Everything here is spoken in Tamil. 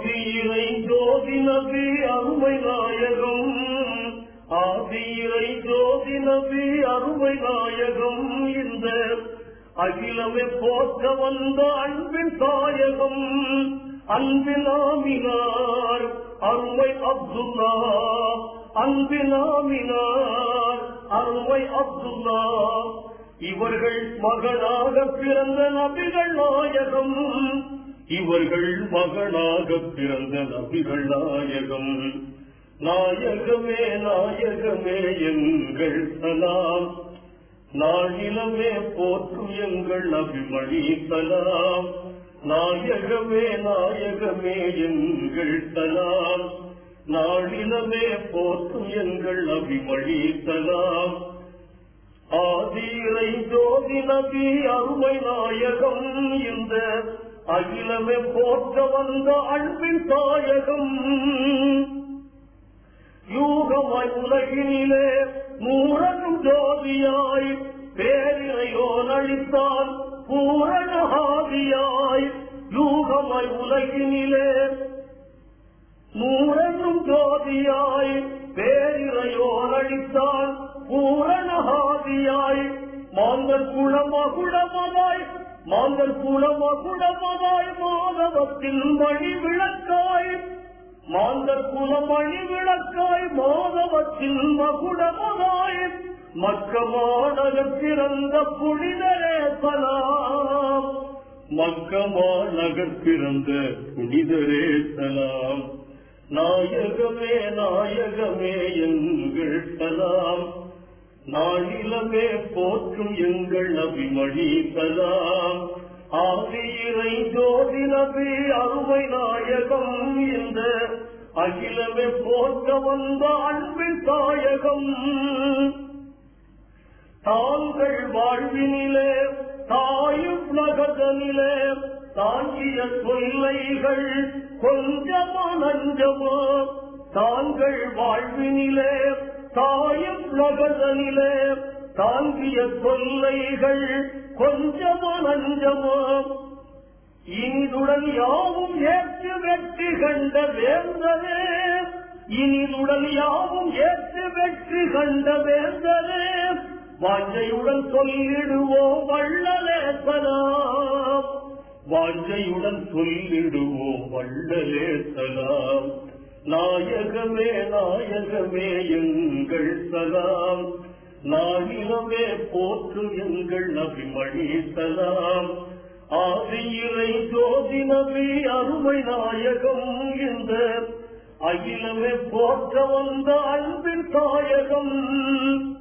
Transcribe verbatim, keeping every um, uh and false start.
ஆதியிரை ஜோதி நபி அருமை நாயகம் ஆதியிரை ஜோதி நபி அருமை நாயகம் இந்த அகிலமே போற்ற வந்த அன்பின் தாயகம் அன்பின் ஆமினார் அருமை அப்துல்லா அன்பின் ஆமினார் அருமை அப்துல்லா இவர்கள் மகனாக பிறந்த நபிகள் நாயகம் இவர்கள் மகனாக பிறந்த நபிகள் நாயகம் நாயகமே நாயகமே எங்கள் சலாம் நாளிலமே போற்றும் எங்கள் நபிமணி சலாம் நாயகமே நாயகமே எங்கள் சலாம் நாளிலமே போற்றும் எங்கள் நபிமணி சலாம் ஆதியிரை ஜோதி நபி அருமை நாயகம் இந்த அகிலமே போற்ற வந்த அன்பின் தாயகம் யூகமாய் உலகினிலே நூறனும் ஜோதியாய் பேரிரையோ நழித்தான் பூரணஹாதியாய் யூகமாய் உலகினிலே நூறனும் ஜோதியாய் பேரிரையோ நழித்தான் பூரணஹாதியாய் மாந்தர் குளமகுளமதாய் மாந்தர் குளமகுளமதாய் மாதவத்தின் மணி விளக்காய் மாந்தர் குலமணி விளக்காய் மாதவத்தின் மகுடமதாய் மக்கமாநகர் பிறந்த புனிதரே சலாம் மக்கமாநகர் பிறந்த புனிதரே சலாம் நாயகமே நாயகமே எங்கள் சலாம் நாளிலமே போற்றும் எங்கள் நபிமணி சலாம் ஆதியிரை ஜோதி நபி அருமை நாயகம் இந்த அகிலமே போற்ற வந்த அன்பின் தாயகம் தாங்கள் வாழ்வினிலே தாயும் நகதனிலே தாங்கிய தொல்லைகள் கொஞ்சமா நஞ்சமா தாங்கள் வாழ்வினிலே தாயும் நகதனிலே தாங்கிய தொல்லைகள் கொஞ்சமா நஞ்சமா இனிதுடன் யாவும் ஏற்று வெற்றி கண்ட வேந்தரே இனிதுடன் யாவும் ஏற்று வெற்றி கண்ட வேந்தரே வாஞ்சையுடன் சொல்லிடுவோம் வள்ளலே சலாம் வாஞ்சையுடன் சொல்லிடுவோம் வள்ளலே சலாம் நாயகமே நாயகமே எங்கள் சலாம் நாளிலமே போற்றும் எங்கள் நபிமணி சலாம் ஆதியிரை ஜோதி நபி அருமை நாயகம் இந்த அகிலமே போற்ற வந்த அன்பின் தாயகம்